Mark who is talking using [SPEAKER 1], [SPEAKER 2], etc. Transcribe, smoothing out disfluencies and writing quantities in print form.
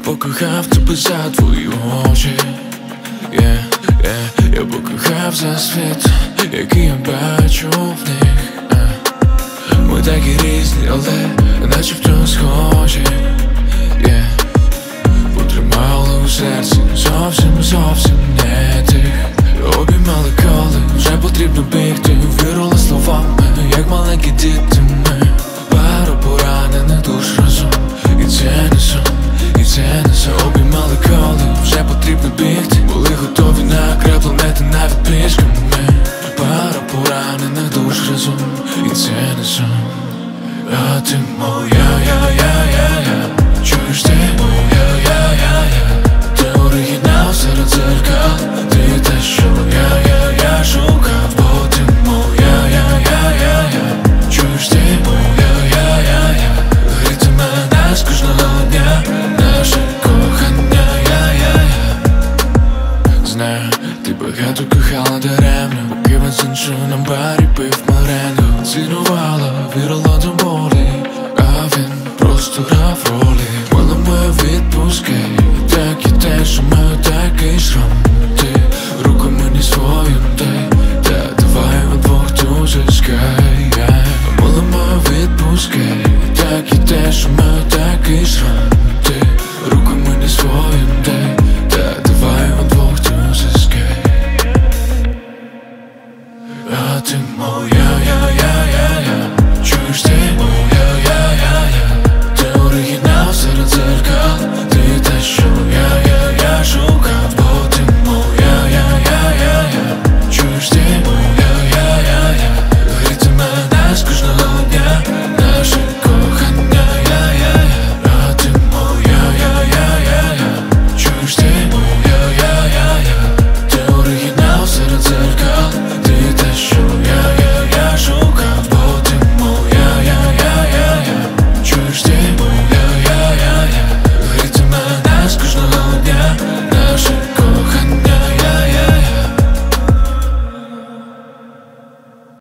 [SPEAKER 1] покохав тебе за твої очі, я покохав за світ, який я бачу в них. Ми такі різні, але начебто схожі. Потримали у серці зовсім не тих. Обіймали, коли вже потрібно бігти. Вірили словами, як маленькі діти ми. Пару поранених душ разом, і це не сон, і це не сон. Обіймали, коли вже потрібно бігти. Були готові на край планети навіть пішками. Пару поранених душ разом, і це не сон. А ти моя, чуєш, ти моя, ти оригінал серед дзеркал. Ти те, що я шукав, бо ти моя, чуєш, ти моя, грітиме нас кожного дня, наше кохання, Знаю, ти багато кохала даремно, поки з іншим на барі пив меренгу. Цінувала, вірила до болі, а він просто грав ролі. Мила моя відпустки, так і те, що маю такий шрам.